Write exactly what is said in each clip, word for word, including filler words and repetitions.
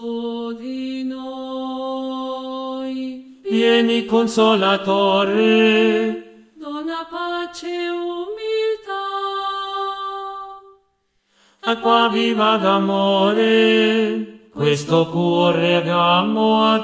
su di noi. Vieni Consolatore, Dona pace e umiltà. acqua viva d'amore, questo cuore regamo a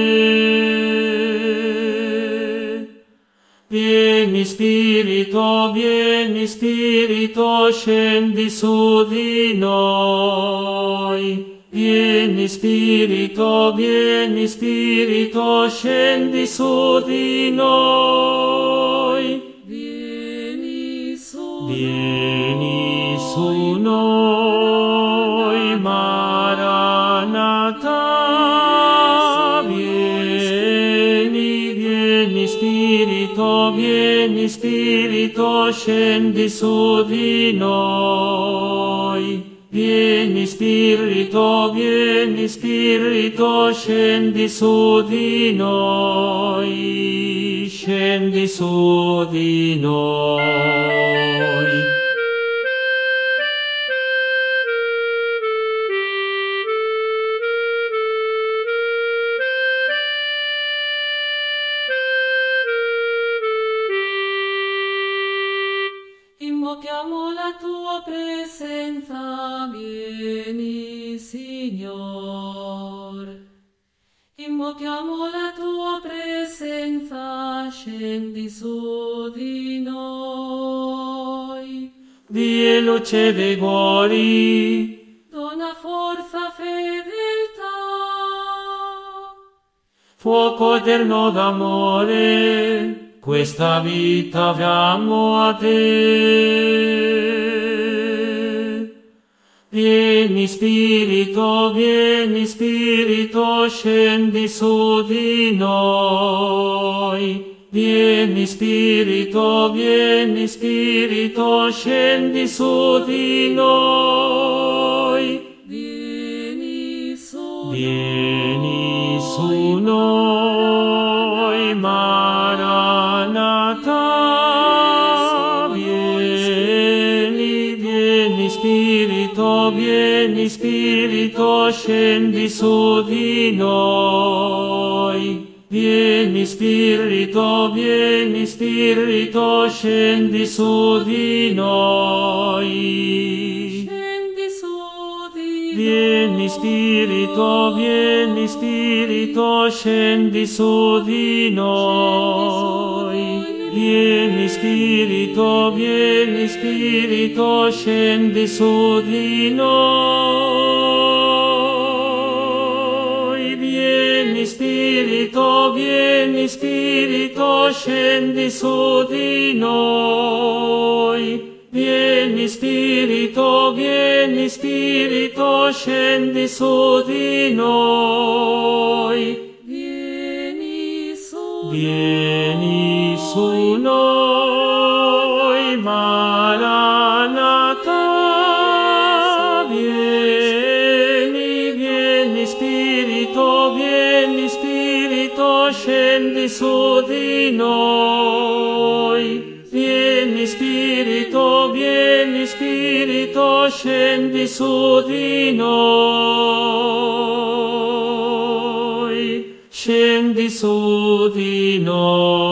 te. Vieni Spirito, vieni Spirito, scendi su di noi. Vieni Spirito, vieni Spirito, scendi su di noi. Vieni su Vieni su noi, Maranatha. Vieni, vieni Spirito, vieni Spirito, scendi su di noi. Vieni Spirito, vieni Spirito, scendi su di noi, scendi su di noi. Invochiamo la tua presenza, vieni Signor. Invochiamo la tua presenza, scendi su di noi. Vie luce dei cuori, Dona forza, fedeltà. fuoco eterno d'amore, questa vita abbiamo a te. Vieni Spirito, vieni Spirito, scendi su di noi. Vieni Spirito, vieni Spirito, scendi su di noi. Vieni su Vieni su noi, Maranatha. Vieni, vieni Spirito, vieni Spirito, scendi su di noi. Vieni Spirito, vieni Spirito, scendi su di noi. Scendi su di Vieni Spirito, vieni Spirito, scendi su di noi. Vieni Spirito, vieni Spirito, scendi su di noi. Vieni Spirito, vieni Spirito, scendi su di noi. Vieni Spirito, vieni Spirito, scendi su di noi. Vieni su Vieni su noi, Maranatha. Vieni, vieni Spirito, vieni Spirito, scendi su di noi. Vieni Spirito, vieni Spirito, scendi su di noi. Scendi su di noi.